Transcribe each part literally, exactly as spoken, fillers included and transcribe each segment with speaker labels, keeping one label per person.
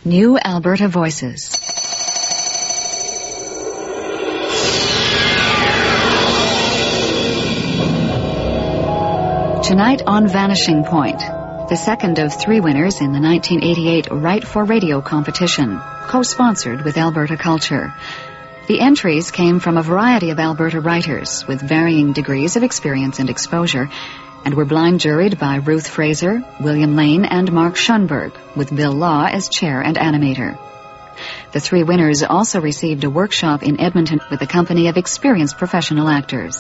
Speaker 1: New Alberta Voices. Tonight on Vanishing Point, the second of three winners in the nineteen eighty-eight Write for Radio competition, co-sponsored with Alberta Culture. The entries came from a variety of Alberta writers with varying degrees of experience and exposure, and were blind juried by Ruth Fraser, William Lane, and Mark Schunberg, with Bill Law as chair and animator. The three winners also received a workshop in Edmonton with a company of experienced professional actors.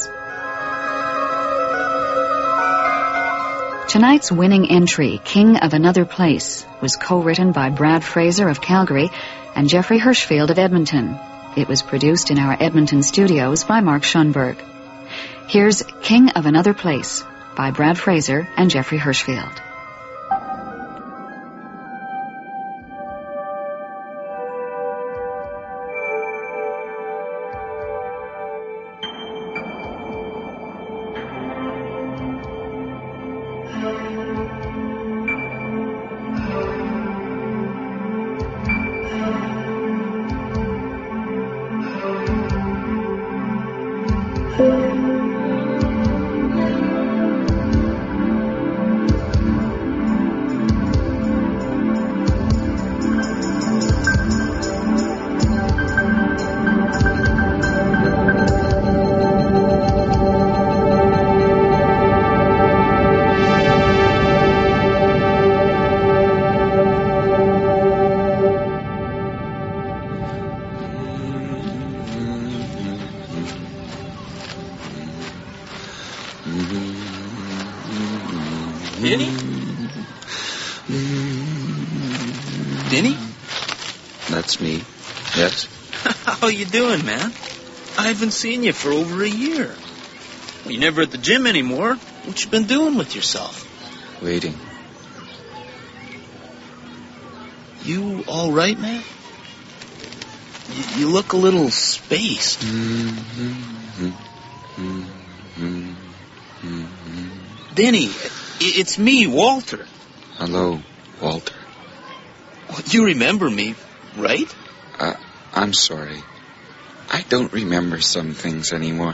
Speaker 1: Tonight's winning entry, King of Another Place, was co-written by Brad Fraser of Calgary and Jeffrey Hirschfield of Edmonton. It was produced in our Edmonton studios by Mark Schunberg. Here's King of Another Place by Brad Fraser and Jeffrey Hirschfield.
Speaker 2: Denny? Denny?
Speaker 3: That's me. Yes?
Speaker 2: How you doing, man? I haven't seen you for over a year. Well, you're never at the gym anymore. What you been doing with yourself?
Speaker 3: Waiting.
Speaker 2: You all right, man? You, you look a little spaced.
Speaker 3: Mm-hmm. Mm-hmm. Mm-hmm.
Speaker 2: Denny, it's me, Walter.
Speaker 3: Hello, Walter.
Speaker 2: Well, you remember me, right?
Speaker 3: Uh, I'm sorry. I don't remember some things anymore.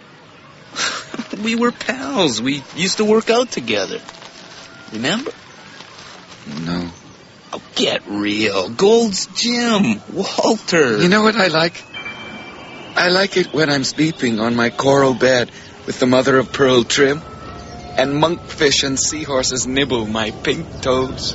Speaker 2: We were pals. We used to work out together. Remember?
Speaker 3: No.
Speaker 2: Oh, get real. Gold's Gym. Walter.
Speaker 3: You know what I like? I like it when I'm sleeping on my coral bed with the mother of pearl trim, and monkfish and seahorses nibble my pink toes.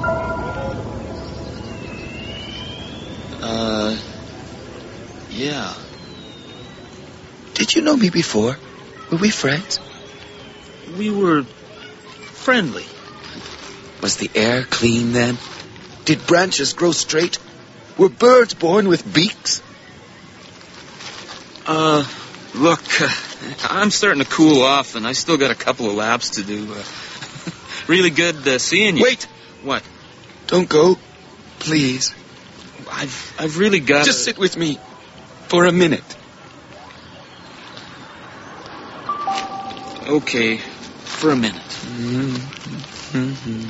Speaker 2: Uh, yeah.
Speaker 3: Did you know me before? Were we friends?
Speaker 2: We were friendly.
Speaker 3: Was the air clean then? Did branches grow straight? Were birds born with beaks?
Speaker 2: Uh, look, uh, I'm starting to cool off, and I still got a couple of laps to do. Uh, really good uh, seeing you.
Speaker 3: Wait!
Speaker 2: What?
Speaker 3: Don't go, please.
Speaker 2: I've I've really got.
Speaker 3: Just sit with me for a minute.
Speaker 2: Okay, for a minute.
Speaker 3: Mm-hmm.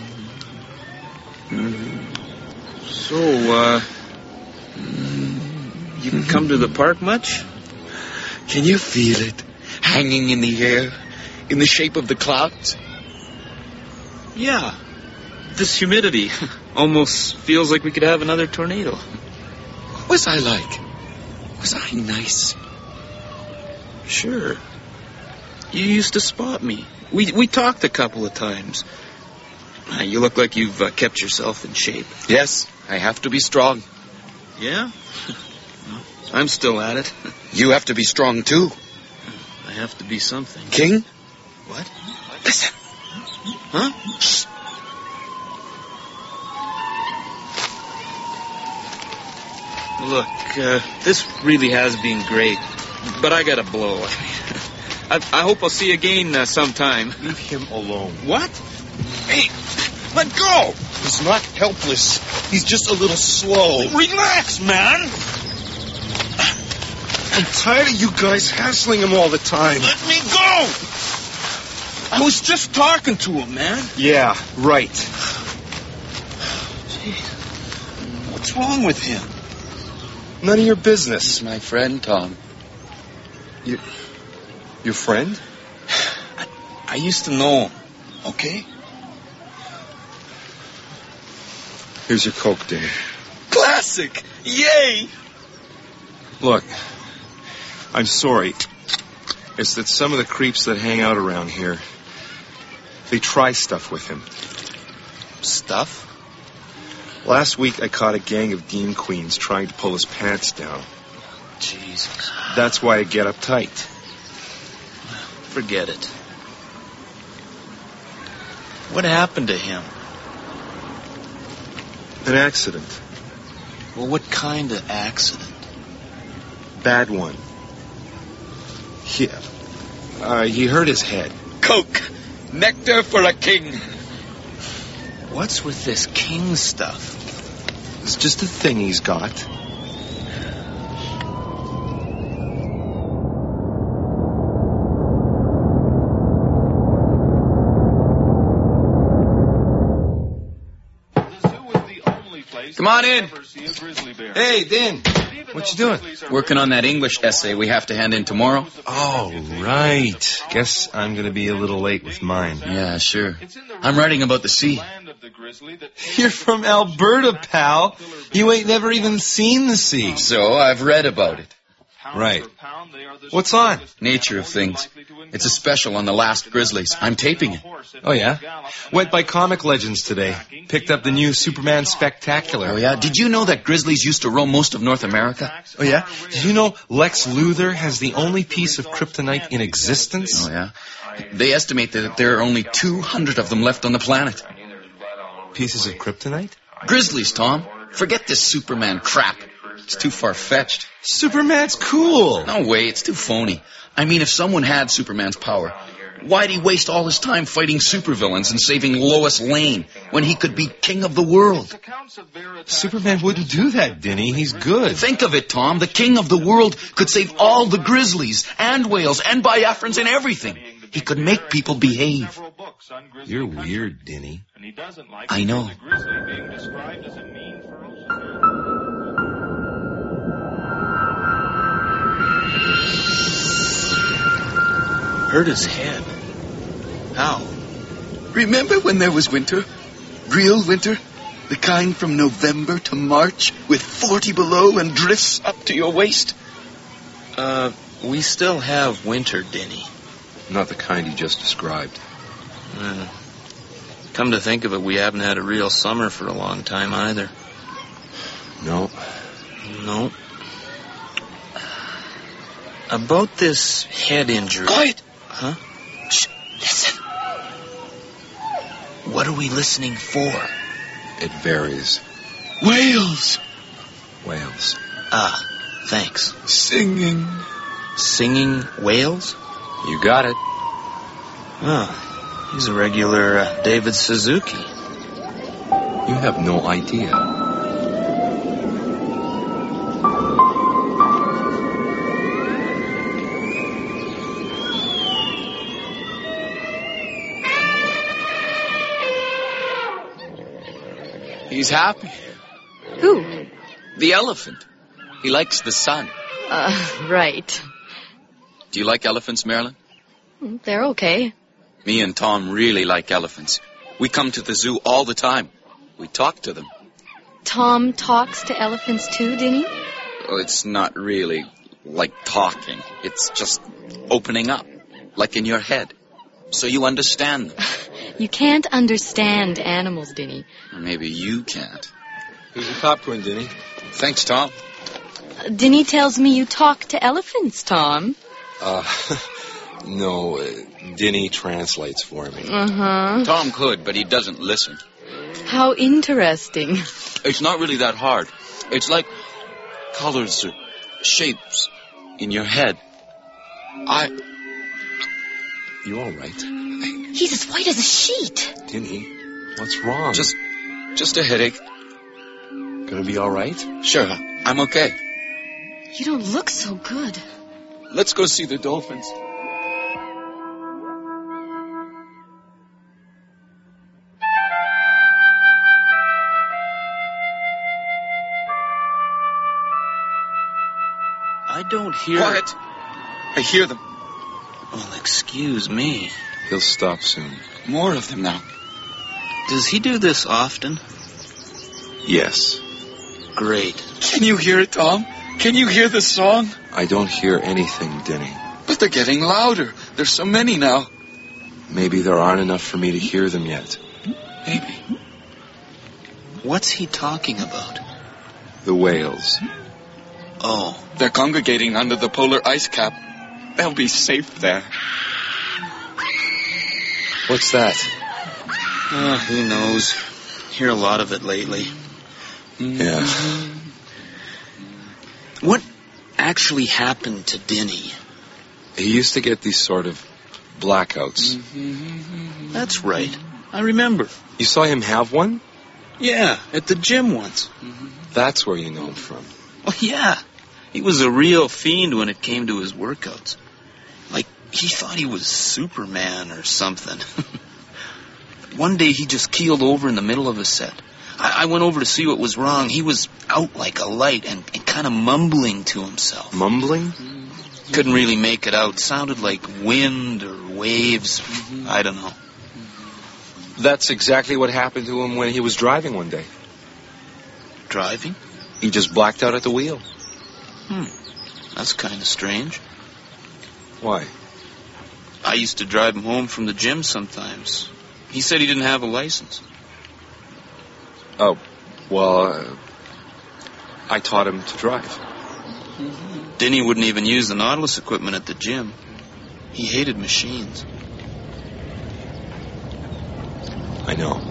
Speaker 3: Mm-hmm.
Speaker 2: So, uh, you come to the park much?
Speaker 3: Can you feel it hanging in the air, in the shape of the clouds?
Speaker 2: Yeah. This humidity almost feels like we could have another tornado.
Speaker 3: What was I like? Was I nice?
Speaker 2: Sure. You used to spot me. We we talked a couple of times. Uh, you look like you've uh, kept yourself in shape.
Speaker 3: Yes, I have to be strong.
Speaker 2: Yeah? I'm still at it.
Speaker 3: You have to be strong, too.
Speaker 2: I have to be something.
Speaker 3: King?
Speaker 2: What?
Speaker 3: Listen.
Speaker 2: Huh?
Speaker 3: Shh.
Speaker 2: Look, uh, this really has been great, but I gotta blow. I, I hope I'll see you again uh, sometime.
Speaker 4: Leave him alone.
Speaker 2: What?
Speaker 4: Hey, let go! He's not helpless. He's just a little slow.
Speaker 2: Relax, man!
Speaker 4: I'm tired of you guys hassling him all the time.
Speaker 2: Let me go! I was just talking to him, man.
Speaker 4: Yeah, right.
Speaker 2: Jeez.
Speaker 4: What's wrong with him? None of your business.
Speaker 3: He's my friend, Tom.
Speaker 4: You, your friend?
Speaker 2: I, I used to know him, okay?
Speaker 4: Here's your Coke, Dave.
Speaker 2: Classic! Yay!
Speaker 4: Look, I'm sorry. It's that some of the creeps that hang out around here, they try stuff with him.
Speaker 2: Stuff?
Speaker 4: Last week I caught a gang of Dean Queens trying to pull his pants down.
Speaker 2: Jesus.
Speaker 4: That's why I get uptight.
Speaker 2: Forget it. What happened to him?
Speaker 4: An accident.
Speaker 2: Well, what kind of accident?
Speaker 4: Bad one. He, uh, he hurt his head.
Speaker 3: Coke. Nectar for a king.
Speaker 2: What's with this king stuff?
Speaker 4: It's just a thing he's got.
Speaker 3: Come on in.
Speaker 4: Hey, Din. What you doing?
Speaker 3: Working on that English essay we have to hand in tomorrow.
Speaker 4: Oh, right. Guess I'm going to be a little late with mine.
Speaker 3: Yeah, sure. I'm writing about the sea.
Speaker 4: You're from Alberta, pal. You ain't never even seen the sea.
Speaker 3: So I've read about it.
Speaker 4: Right. What's on?
Speaker 3: Nature of Things. It's a special on the last grizzlies. I'm taping it.
Speaker 4: Oh, yeah? Went by Comic Legends today. Picked up the new Superman Spectacular.
Speaker 3: Oh, yeah? Did you know that grizzlies used to roam most of North America?
Speaker 4: Oh, yeah? Did you know Lex Luthor has the only piece of kryptonite in existence?
Speaker 3: Oh, yeah? They estimate that there are only two hundred of them left on the planet.
Speaker 4: Pieces of kryptonite?
Speaker 3: Grizzlies, Tom. Forget this Superman crap. It's too far-fetched.
Speaker 4: Superman's cool.
Speaker 3: No way, it's too phony. I mean, if someone had Superman's power, why'd he waste all his time fighting supervillains and saving Lois Lane when he could be king of the world?
Speaker 4: Superman wouldn't do that, Denny. He's good.
Speaker 3: Think of it, Tom. The king of the world could save all the grizzlies and whales and Biafrans and everything. He could make people behave.
Speaker 4: You're weird, Denny.
Speaker 3: I know.
Speaker 2: Hurt his head. How?
Speaker 3: Remember when there was winter? Real winter? The kind from November to March with forty below and drifts up to your waist?
Speaker 2: Uh, we still have winter, Denny.
Speaker 4: Not the kind you just described.
Speaker 2: Uh, come to think of it, we haven't had a real summer for a long time either.
Speaker 4: No.
Speaker 2: No. About this head injury...
Speaker 3: Quiet!
Speaker 2: Huh?
Speaker 3: Shh, listen.
Speaker 2: What are we listening for?
Speaker 4: It varies.
Speaker 3: Whales!
Speaker 4: Whales.
Speaker 2: Ah, thanks.
Speaker 3: Singing.
Speaker 2: Singing whales?
Speaker 4: You got it.
Speaker 2: Oh, he's a regular uh, David Suzuki.
Speaker 4: You have no idea.
Speaker 3: He's happy.
Speaker 5: Who?
Speaker 3: The elephant. He likes the sun.
Speaker 5: Uh, right.
Speaker 3: Do you like elephants, Marilyn?
Speaker 5: They're okay.
Speaker 3: Me and Tom really like elephants. We come to the zoo all the time. We talk to them.
Speaker 5: Tom talks to elephants too, didn't he?
Speaker 3: Well, it's not really like talking. It's just opening up, like in your head. So you understand them.
Speaker 5: You can't understand animals, Denny.
Speaker 3: Or maybe you can't.
Speaker 4: Here's your popcorn, Denny.
Speaker 3: Thanks, Tom.
Speaker 5: Uh, Denny tells me you talk to elephants, Tom.
Speaker 4: Uh, no, uh, Denny translates for me.
Speaker 5: Uh-huh.
Speaker 3: Tom could, but he doesn't listen.
Speaker 5: How interesting.
Speaker 3: It's not really that hard. It's like colors or shapes in your head. I... You all right?
Speaker 5: He's as white as a sheet.
Speaker 4: Denny, what's wrong?
Speaker 3: Just, just a headache.
Speaker 4: Gonna be all right?
Speaker 3: Sure, I'm okay.
Speaker 5: You don't look so good.
Speaker 3: Let's go see the dolphins.
Speaker 2: don't hear...
Speaker 3: Quiet! I hear them.
Speaker 2: Well, excuse me.
Speaker 4: He'll stop soon.
Speaker 3: More of them now.
Speaker 2: Does he do this often?
Speaker 4: Yes.
Speaker 2: Great.
Speaker 3: Can you hear it, Tom? Can you hear the song?
Speaker 4: I don't hear anything, Denny.
Speaker 3: But they're getting louder. There's so many now.
Speaker 4: Maybe there aren't enough for me to hear them yet.
Speaker 3: Maybe.
Speaker 2: What's he talking about?
Speaker 4: The whales.
Speaker 2: Oh.
Speaker 3: They're congregating under the polar ice cap. They'll be safe there.
Speaker 4: What's that?
Speaker 2: Uh, who knows? Hear a lot of it lately.
Speaker 4: Yeah.
Speaker 2: What actually happened to Denny?
Speaker 4: He used to get these sort of blackouts.
Speaker 2: That's right. I remember.
Speaker 4: You saw him have one?
Speaker 2: Yeah, at the gym once.
Speaker 4: That's where you know him from.
Speaker 2: Oh, yeah. He was a real fiend when it came to his workouts. Like, he thought he was Superman or something. One day he just keeled over in the middle of a set. I, I went over to see what was wrong. He was out like a light and, and kind of mumbling to himself.
Speaker 4: Mumbling?
Speaker 2: Couldn't really make it out. Sounded like wind or waves. I don't know.
Speaker 4: That's exactly what happened to him when he was driving one day.
Speaker 2: Driving?
Speaker 4: He just blacked out at the wheel.
Speaker 2: Hmm. That's kind of strange.
Speaker 4: Why?
Speaker 2: I used to drive him home from the gym sometimes. He said he didn't have a license.
Speaker 4: Oh, well, uh, I taught him to drive.
Speaker 2: Denny wouldn't even use the Nautilus equipment at the gym. He hated machines.
Speaker 4: I know.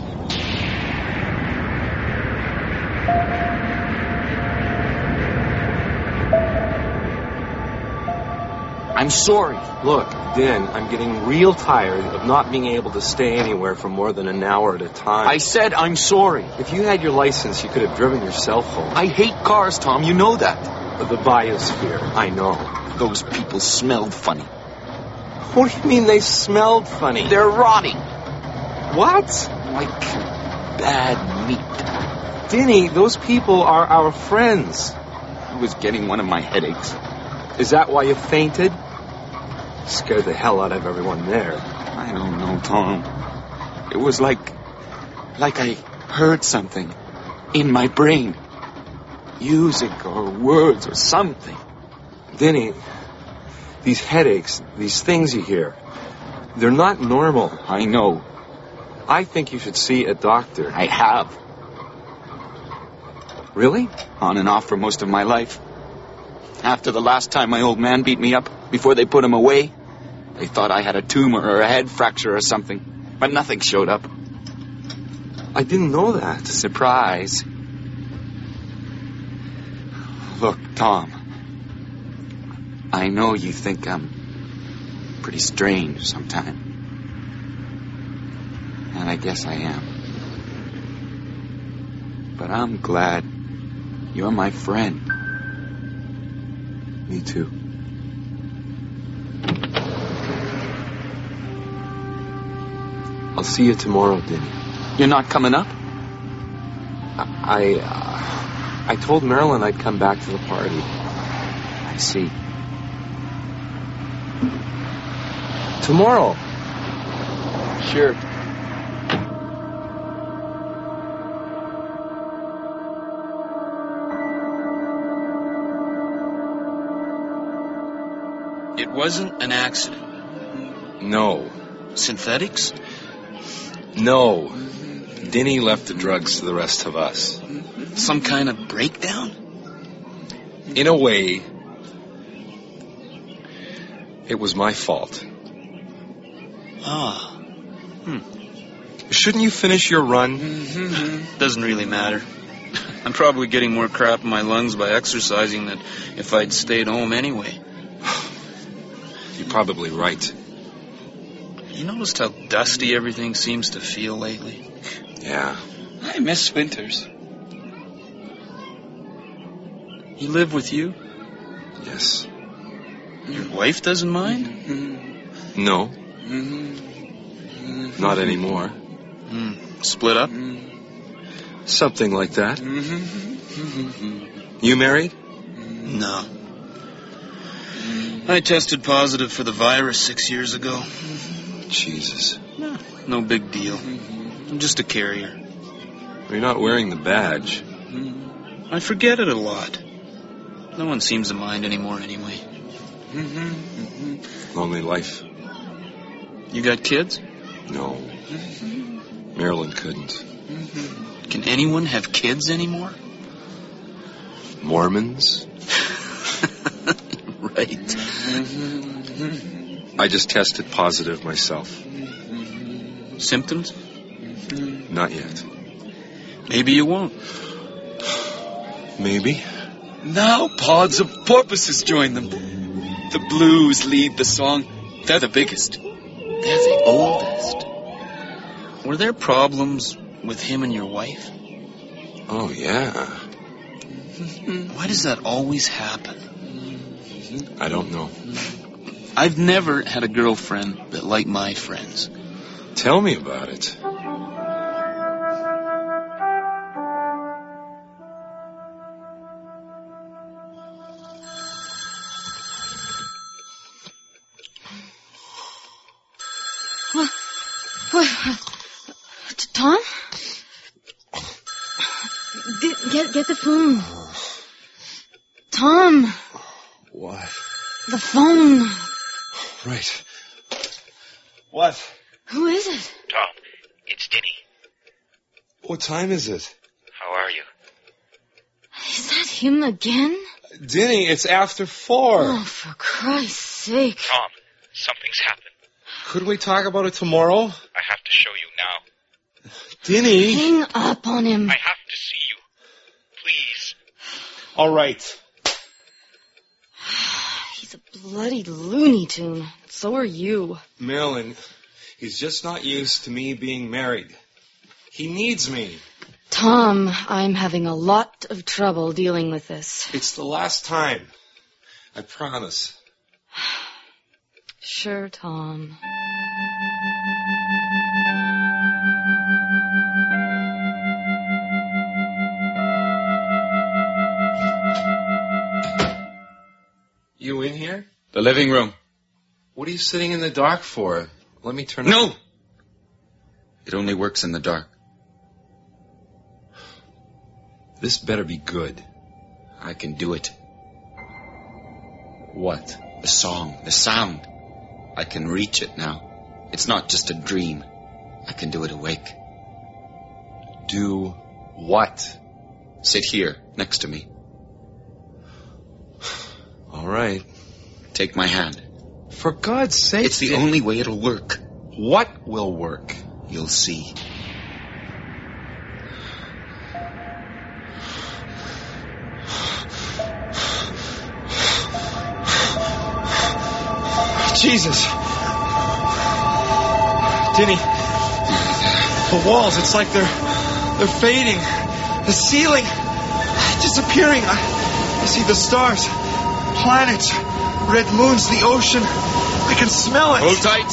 Speaker 6: I'm sorry.
Speaker 4: Look, Dan, I'm getting real tired of not being able to stay anywhere for more than an hour at a time.
Speaker 6: I said I'm sorry.
Speaker 4: If you had your license, you could have driven yourself home.
Speaker 6: I hate cars, Tom. You know that.
Speaker 4: The biosphere, I know.
Speaker 6: Those people smelled funny.
Speaker 4: What do you mean they smelled funny?
Speaker 6: They're rotting.
Speaker 4: What?
Speaker 6: Like bad meat.
Speaker 4: Denny, those people are our friends.
Speaker 6: I was getting one of my headaches.
Speaker 4: Is that why you fainted? Scared the hell out of everyone there.
Speaker 6: I don't know, Tom. It was like... like I heard something in my brain. Music or words or something.
Speaker 4: Denny, these headaches, these things you hear, they're not normal.
Speaker 6: I know.
Speaker 4: I think you should see a doctor.
Speaker 6: I have.
Speaker 4: Really?
Speaker 6: On and off for most of my life. After the last time my old man beat me up, before they put him away, they thought I had a tumor or a head fracture or something. But nothing showed up.
Speaker 4: I didn't know that.
Speaker 6: Surprise. Look, Tom. I know you think I'm pretty strange sometimes. And I guess I am. But I'm glad you're my friend.
Speaker 4: Me too. I'll see you tomorrow, Denny.
Speaker 6: You're not coming up?
Speaker 4: I, uh, I told Marilyn I'd come back to the party.
Speaker 6: I see.
Speaker 4: Tomorrow.
Speaker 6: Sure.
Speaker 2: It wasn't an accident.
Speaker 4: No.
Speaker 2: Synthetics?
Speaker 4: No. Denny left the drugs to the rest of us.
Speaker 2: Some kind of breakdown?
Speaker 4: In a way, it was my fault.
Speaker 2: Ah. Hmm.
Speaker 4: Shouldn't you finish your run?
Speaker 2: Doesn't really matter. I'm probably getting more crap in my lungs by exercising than if I'd stayed home anyway.
Speaker 4: You're probably right.
Speaker 2: You noticed how dusty everything seems to feel lately?
Speaker 4: Yeah.
Speaker 3: I miss Winters.
Speaker 2: He live with you?
Speaker 4: Yes.
Speaker 2: Your wife doesn't mind?
Speaker 4: No. Not anymore.
Speaker 2: Hmm. Split up?
Speaker 4: Something like that. You married?
Speaker 2: No. I tested positive for the virus six years ago.
Speaker 4: Jesus.
Speaker 2: No, no big deal. I'm just a carrier.
Speaker 4: You're not wearing the badge.
Speaker 2: I forget it a lot. No one seems to mind anymore anyway.
Speaker 4: Lonely life.
Speaker 2: You got kids?
Speaker 4: No. Marilyn couldn't.
Speaker 2: Can anyone have kids anymore?
Speaker 4: Mormons?
Speaker 2: Right.
Speaker 4: I just tested positive myself.
Speaker 2: Symptoms?
Speaker 4: Not yet.
Speaker 2: Maybe you won't.
Speaker 4: Maybe.
Speaker 3: Now pods of porpoises join them. The blues lead the song. They're the biggest. They're the oldest.
Speaker 2: Were there problems with him and your wife?
Speaker 4: Oh, yeah.
Speaker 2: Why does that always happen?
Speaker 4: I don't know.
Speaker 2: I've never had a girlfriend that liked my friends.
Speaker 4: Tell me about it.
Speaker 5: What? What? Tom? Get, get, get the phone. Tom.
Speaker 4: What?
Speaker 5: The phone.
Speaker 4: Right. What?
Speaker 5: Who is it?
Speaker 7: Tom, it's Denny.
Speaker 4: What time is it?
Speaker 7: How are you?
Speaker 5: Is that him again?
Speaker 4: Denny, it's after four.
Speaker 5: Oh, for Christ's sake.
Speaker 7: Tom, something's happened.
Speaker 4: Could we talk about it tomorrow?
Speaker 7: I have to show you now.
Speaker 4: Denny.
Speaker 5: Hang up on him.
Speaker 7: I have to see you. Please.
Speaker 4: All right.
Speaker 5: He's a bloody Looney Tune. So are you.
Speaker 4: Marilyn, he's just not used to me being married. He needs me.
Speaker 5: Tom, I'm having a lot of trouble dealing with this.
Speaker 4: It's the last time. I promise.
Speaker 5: Sure, Tom.
Speaker 4: You in here?
Speaker 3: The living room.
Speaker 4: What are you sitting in the dark for? Let me turn
Speaker 3: No!
Speaker 4: on.
Speaker 3: It only works in the dark.
Speaker 4: This better be good.
Speaker 3: I can do it.
Speaker 4: What?
Speaker 3: The song, the sound. I can reach it now. It's not just a dream. I can do it awake.
Speaker 4: Do what?
Speaker 3: Sit here, next to me.
Speaker 4: All right.
Speaker 3: Take my hand.
Speaker 4: For God's sake.
Speaker 3: It's the only way it'll work.
Speaker 4: What will work?
Speaker 3: You'll see.
Speaker 4: Jesus. Denny. The walls, it's like they're they're fading. The ceiling disappearing. I, I see the stars, planets, red moons, the ocean. I can smell it.
Speaker 3: Hold tight.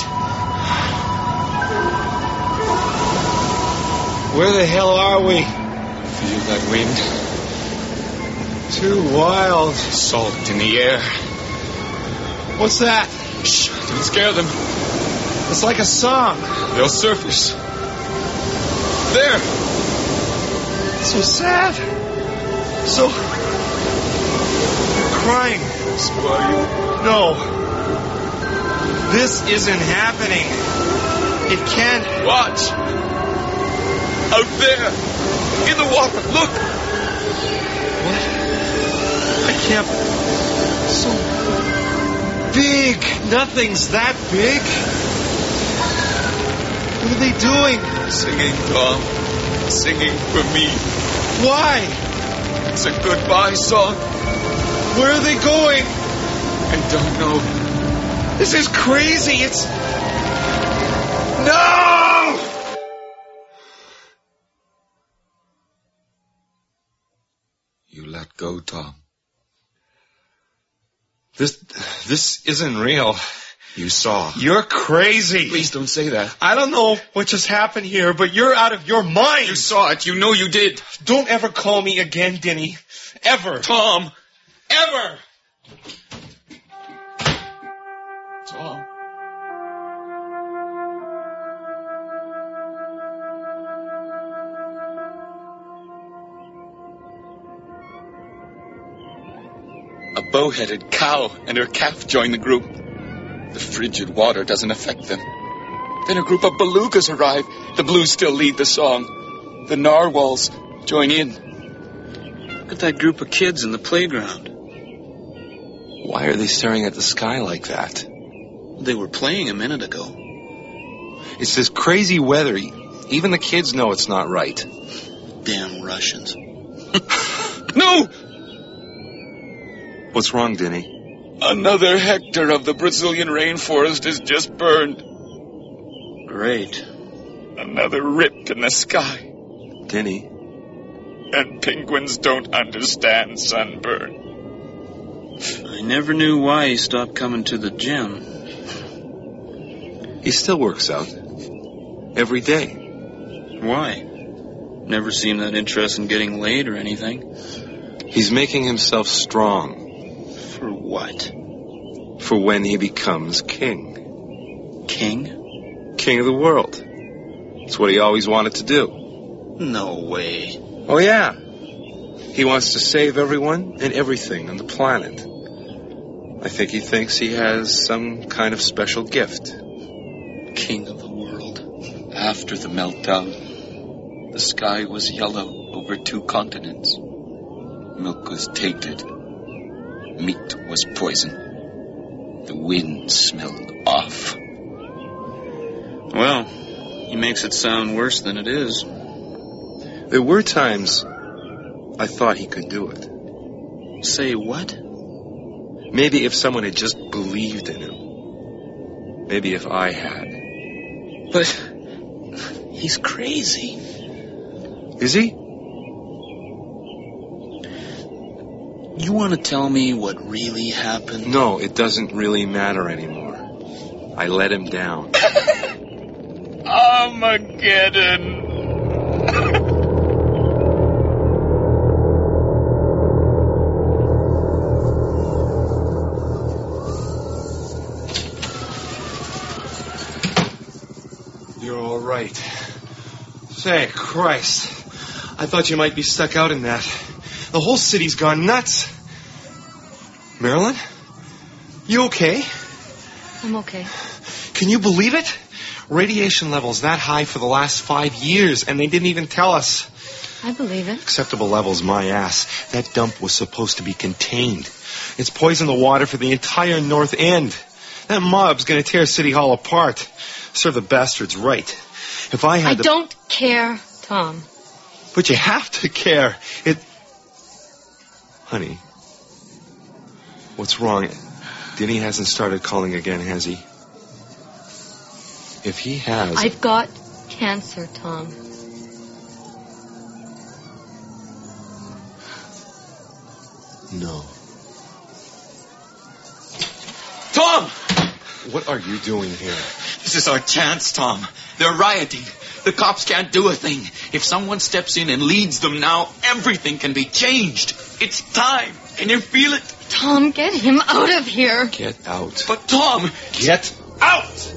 Speaker 4: Where the hell are we?
Speaker 3: Feel that wind?
Speaker 4: Too wild.
Speaker 3: Salt in the air.
Speaker 4: What's that?
Speaker 3: Shh, don't scare them.
Speaker 4: It's like a song.
Speaker 3: They'll surface.
Speaker 4: There. So sad. So... crying.
Speaker 3: So are you?
Speaker 4: No. This isn't happening. It can't.
Speaker 3: Watch. Out there. In the water. Look.
Speaker 4: What? I can't... So... big. Nothing's that big. What are they doing?
Speaker 3: Singing, Tom. Singing for me.
Speaker 4: Why?
Speaker 3: It's a goodbye song.
Speaker 4: Where are they going?
Speaker 3: I don't know.
Speaker 4: This is crazy. It's... No!
Speaker 3: You let go, Tom.
Speaker 4: This... this isn't real.
Speaker 3: You saw.
Speaker 4: You're crazy.
Speaker 3: Please don't say that.
Speaker 4: I don't know what just happened here, but you're out of your mind.
Speaker 3: You saw it. You know you did.
Speaker 4: Don't ever call me again, Denny. Ever.
Speaker 3: Tom.
Speaker 4: Ever.
Speaker 3: A bow-headed cow and her calf join the group. The frigid water doesn't affect them. Then a group of belugas arrive. The blues still lead the song. The narwhals join in.
Speaker 2: Look at that group of kids in the playground.
Speaker 8: Why are they staring at the sky like that?
Speaker 2: They were playing a minute ago.
Speaker 8: It's this crazy weather. Even the kids know it's not right.
Speaker 2: Damn Russians.
Speaker 3: No!
Speaker 8: What's wrong, Denny?
Speaker 3: Another hectare of the Brazilian rainforest is just burned.
Speaker 2: Great.
Speaker 3: Another rip in the sky.
Speaker 8: Denny?
Speaker 3: And penguins don't understand sunburn.
Speaker 2: I never knew why he stopped coming to the gym.
Speaker 8: He still works out. Every day.
Speaker 2: Why? Never seemed that interested in getting laid or anything.
Speaker 8: He's making himself strong.
Speaker 2: For what?
Speaker 8: For when he becomes king.
Speaker 2: King?
Speaker 8: King of the world. It's what he always wanted to do.
Speaker 2: No way.
Speaker 8: Oh, yeah. He wants to save everyone and everything on the planet. I think he thinks he has some kind of special gift.
Speaker 2: King of the world.
Speaker 3: After the meltdown, the sky was yellow over two continents. Milk was tainted. Meat was poison. The wind smelled off.
Speaker 2: Well, he makes it sound worse than it is.
Speaker 8: There were times I thought he could do it.
Speaker 2: Say what?
Speaker 8: Maybe if someone had just believed in him. Maybe if I had.
Speaker 2: But he's crazy.
Speaker 8: Is he?
Speaker 2: You want to tell me what really happened?
Speaker 8: No, it doesn't really matter anymore. I let him down.
Speaker 3: Armageddon!
Speaker 4: You're all right. Say, Christ. I thought you might be stuck out in that. The whole city's gone nuts. Marilyn? You okay?
Speaker 5: I'm okay.
Speaker 4: Can you believe it? Radiation levels that high for the last five years, and they didn't even tell us.
Speaker 5: I believe it.
Speaker 4: Acceptable levels, my ass. That dump was supposed to be contained. It's poisoned the water for the entire North End. That mob's gonna tear City Hall apart. Serve the bastards right. If I had
Speaker 5: I
Speaker 4: the...
Speaker 5: don't care, Tom.
Speaker 4: But you have to care. It... Honey, what's wrong? Denny hasn't started calling again, has he? If he has...
Speaker 5: I've got cancer, Tom.
Speaker 4: No.
Speaker 3: Tom!
Speaker 4: What are you doing here?
Speaker 3: This is our chance, Tom. They're rioting. The cops can't do a thing. If someone steps in and leads them now, everything can be changed. It's time. Can you feel it?
Speaker 5: Tom, get him out of here.
Speaker 8: Get out.
Speaker 3: But Tom...
Speaker 4: Get out!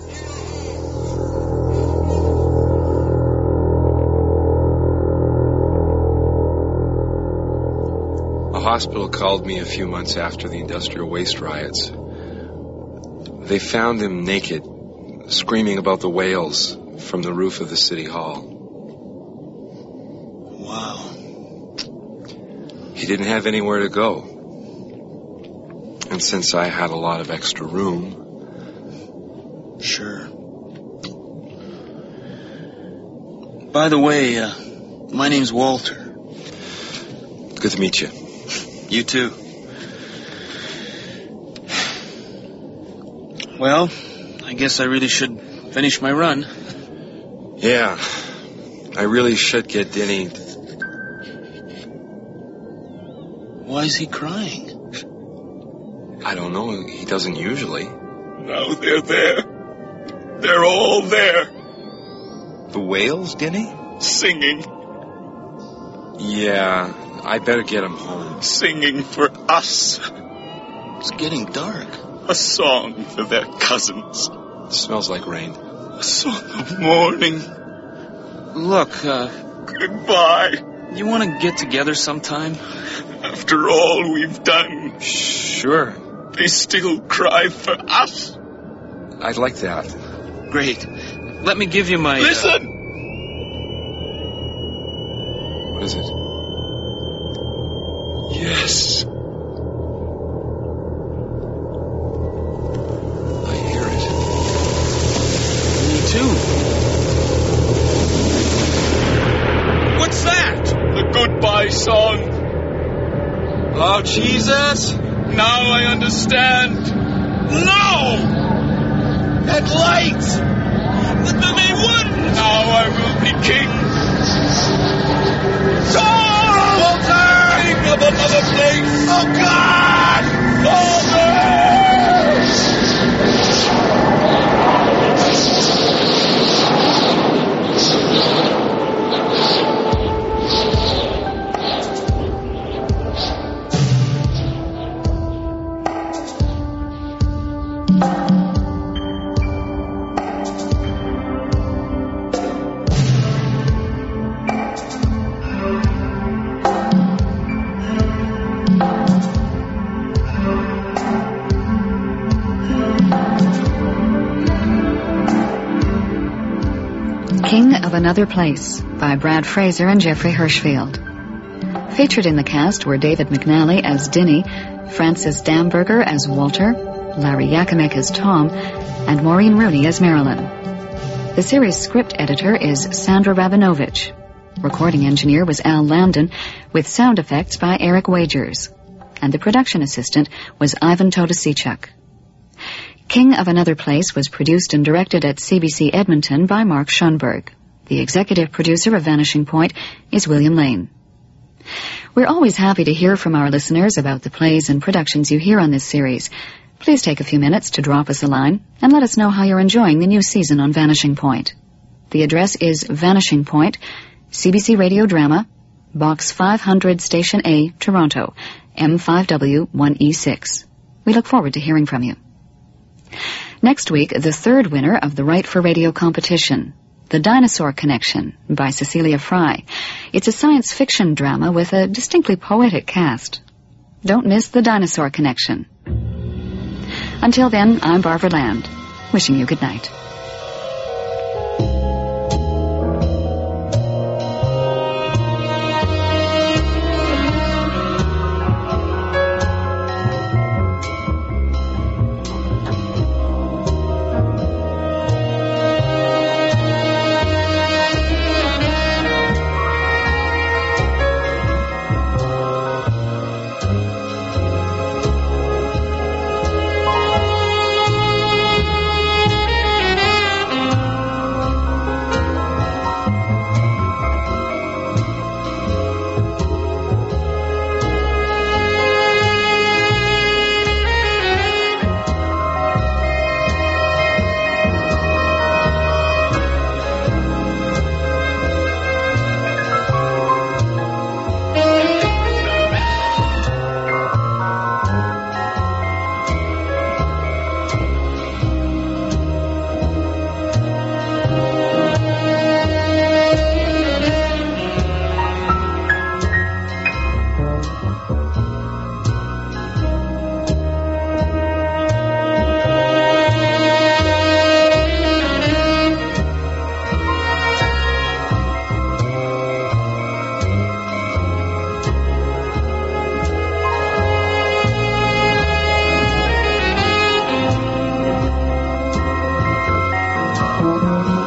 Speaker 8: A hospital called me a few months after the industrial waste riots. They found him naked, screaming about the whales from the roof of the city hall.
Speaker 2: Wow.
Speaker 8: He didn't have anywhere to go. And since I had a lot of extra room...
Speaker 2: Sure. By the way, uh, my name's Walter.
Speaker 8: Good to meet you.
Speaker 2: You too. Well, I guess I really should finish my run.
Speaker 8: Yeah, I really should get Denny.
Speaker 2: Why is he crying?
Speaker 8: I don't know, he doesn't usually.
Speaker 3: Now they're there. They're all there.
Speaker 8: The whales, Denny?
Speaker 3: Singing.
Speaker 8: Yeah, I better get him home.
Speaker 3: Singing for us.
Speaker 2: It's getting dark.
Speaker 3: A song for their cousins.
Speaker 8: It smells like rain.
Speaker 3: A song of mourning.
Speaker 2: Look, uh...
Speaker 3: Goodbye.
Speaker 2: You want to get together sometime?
Speaker 3: After all we've done,
Speaker 8: Sure.
Speaker 3: they still cry for us.
Speaker 8: I'd like that.
Speaker 2: Great. Let me give you my... uh,
Speaker 3: Listen!
Speaker 8: What is it?
Speaker 3: Yes.
Speaker 8: I hear it.
Speaker 2: me too.
Speaker 3: What's that? The goodbye song.
Speaker 2: Oh, Jesus.
Speaker 3: Now I understand. No! That light! But then they wouldn't! Now I will be king. Saul! Walter! King of another place! Oh, God! Father!
Speaker 1: King of Another Place by Brad Fraser and Jeffrey Hirschfield. Featured in the cast were David McNally as Dinny, Francis Damberger as Walter, Larry Yakimek as Tom, and Maureen Rooney as Marilyn. The series script editor is Sandra Rabinovich. Recording engineer was Al Lambden, with sound effects by Eric Wagers. And the production assistant was Ivan Todosichuk. King of Another Place was produced and directed at C B C Edmonton by Mark Schoenberg. The executive producer of Vanishing Point is William Lane. We're always happy to hear from our listeners about the plays and productions you hear on this series. Please take a few minutes to drop us a line and let us know how you're enjoying the new season on Vanishing Point. The address is Vanishing Point, C B C Radio Drama, Box five hundred Station A, Toronto, M five W one E six. We look forward to hearing from you. Next week, the third winner of the Right for Radio competition, The Dinosaur Connection by Cecilia Fry. It's a science fiction drama with a distinctly poetic cast. Don't miss The Dinosaur Connection. Until then, I'm Barbara Land, wishing you good night.
Speaker 9: Thank you.